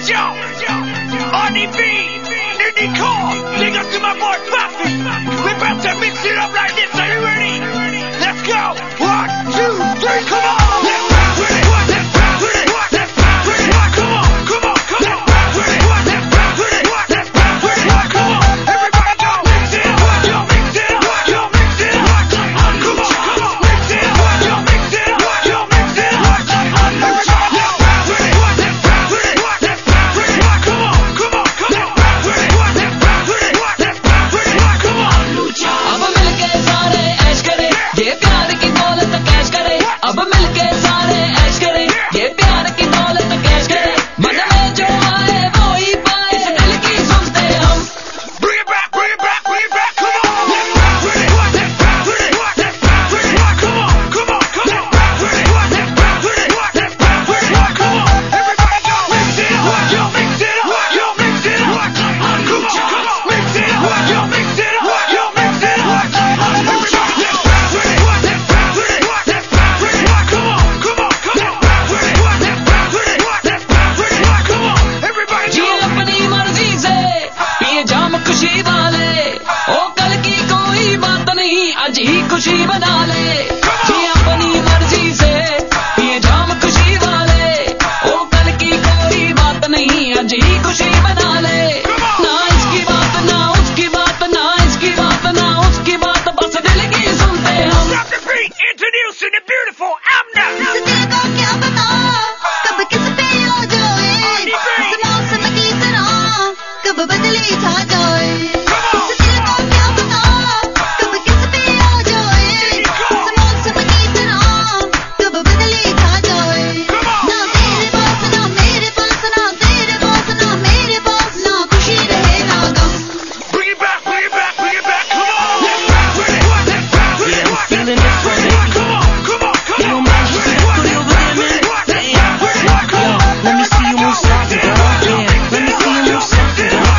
RDB, Niddy Call, big up to my boy Puffy. We about to mix it up like this, are you ready? Let's go, 1, 2, 3, come on. Let's ride with it, let's ride with it, let's ride with it, come on, come on, come on. Let's ride with it, let's ride with it, let's ride with it, come on. Everybody go, mix it up, yo, mix it up, yo, mix it up. Come on, come on, mix it up, yo, mix it up, yo, mix it up. Everybody, let's ride with it, let's ride with it, let's ride with it, come on, come on, come on. Let's ride with it, let's ride with it, let's ride with it, come on. अब मिलके सारे ऐश करें, ये प्यार की दौलत cash करें। अब मिलके सारे ऐश करें, ये प्यार की दौलत कैश करें। मन में जो आए वो ही पाए, इस दिल की सुनते हम। Bring it back, bring it back, bring it back, come on. Let's ride with it, let's ride with it, let's ride with it, come on, come on, come on. Let's ride with it, let's ride with it, let's ride with it, come on. Everybody go, mix it up, yo, mix it up, yo, mix it up. Come on, come on, mix it up, yo, mix it up, yo, mix it up. Everybody, let's ride with it, let's ride with it, let's ride with it, come on, come on, come on. Let's ride with it, let's ride with it, let's ride with it, come on. Everybody ji go. अपनी मर्जी से पिए जाम खुशी वाले, ओ कल की कोई बात नहीं, आज ही खुशी बना ले। जी अपनी मर्जी से पिए जाम खुशी वाले, ओ कल की कोई बात नहीं, आज ही खुशी बना ले। ना इसकी बात ना उसकी बात, ना इसकी बात ना उसकी बात, बस दिल की सुनते हम। Drop the beat, introducing the beautiful Amna. दिल को क्या पता कब किस पे हो जाए, इस मौसम की तरह कब बदली छा जाए। इस दिल को क्या पता कब किस पे हो जाए, इस मौसम की तरह कब बदली छा जाए। ना तेरे पास ना मेरे पास, ना तेरे पास ना मेरे पास, ना खुशी रहे ना गम। Bring it back, bring it back, bring it back, come on. Let's ride with it, let's ride with it. Yeah, I'm feeling this one, baby. Come on, come on, come Yo, on. man, you see that booty over there, man? Damn. Yo, let me see you move something, girl. Yeah, let me see you move something, girl.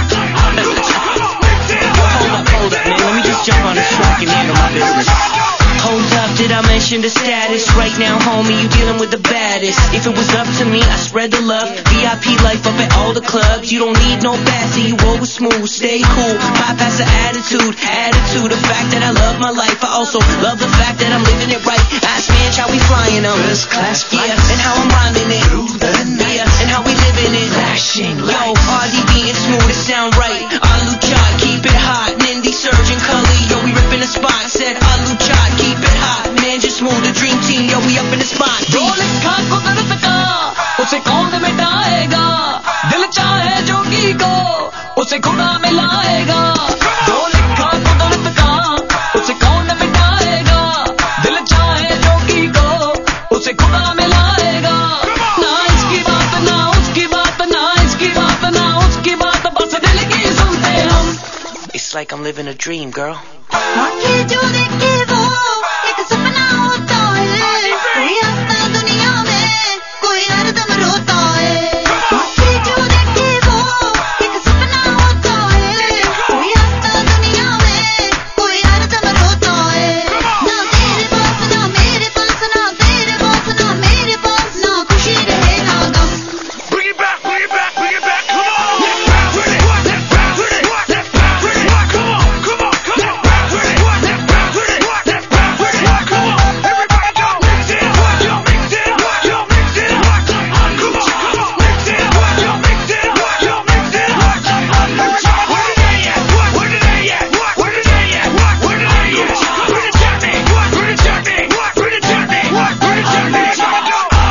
Hold up, man. Let me just jump on this track and handle my business. Hold up, did I mention the status? Right now, homie, you dealing with the baddest. If it was up to me, I spread the love. VIP life up at all the clubs. You don't need no bassy, you roll with smooth. Stay cool, bypass the attitude. The fact that I love my life. I also love the fact that I'm living it right. Ask me how we flying on first class flights, and how I'm rhyming it through the night, and how we living it. Flashing lights. Yo, RDB and smooth, it sound right. Alu Chad, keep it hot. Nindy, Surgeon, Cully, yo, we ripping the spot. Said Alu Chad, keep it hot. Man, just smooth, the dream team, yo, we up in the spot. जो लिखा कुदरत का उसे कौन मिटाएगा, दिल चाहे जोगी को उसे खुदा मिलाएगा। जो लिखा कुदरत का उसे कौन मिटाएगा, दिल चाहे जोगी को उसे खुदा मिलाएगा। ना इसकी बात ना उसकी बात, ना इसकी बात ना उसकी बात, बस दिल की सुनते हम। It's like I'm living a dream, girl. आंखें जो देखे वो एक सपना होता है, कोई हंसता दुनिया में, कोई हरदम रोता है। आंखें जो देखे वो एक सपना होता है, कोई हंसता दुनिया में, कोई हरदम रोता है। ना तेरे पास ना मेरे पास, ना तेरे पास ना मेरे पास, ना खुशी रहे ना गम। Bring it back, bring it back, bring it back, come on. Let's ride with it, let's ride with it, let's ride with it, come on, come on, come on. Let's ride with it, let's ride with it, let's ride with it, come on. Everybody go, mix it up, yo, mix it up, yo, mix it up. Come on, come on, mix it up, yo, mix it up, yo, mix it up. Everybody, where did they at? Where did they at? Where did they at? Where did they at? Where the journey? Where the journey? Where the journey? Where the journey? You jump,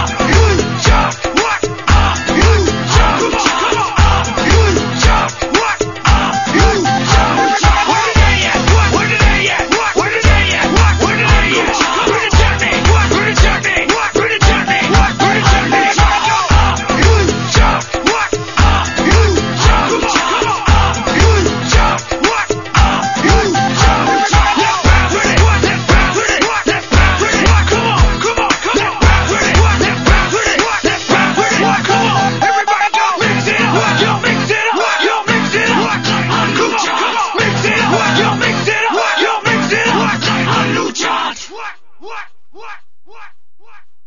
what? You jump, you jump, what? You jump. Where did they at? Where did they at? Where did they at? Where did they at? Where the journey? Where the journey? Where the journey? Where the journey? You jump, what? You jump, you jump, what? You jump. Let's ride with it, let's ride with it, let's ride with it. Come on, come on, come on. Let's ride with it, let's ride with it, let's ride with it. Come on, everybody go, mix it up, yo, mix it up, yo, mix it up. Come on, mix it up, yo, mix it up, yo, mix it up. What?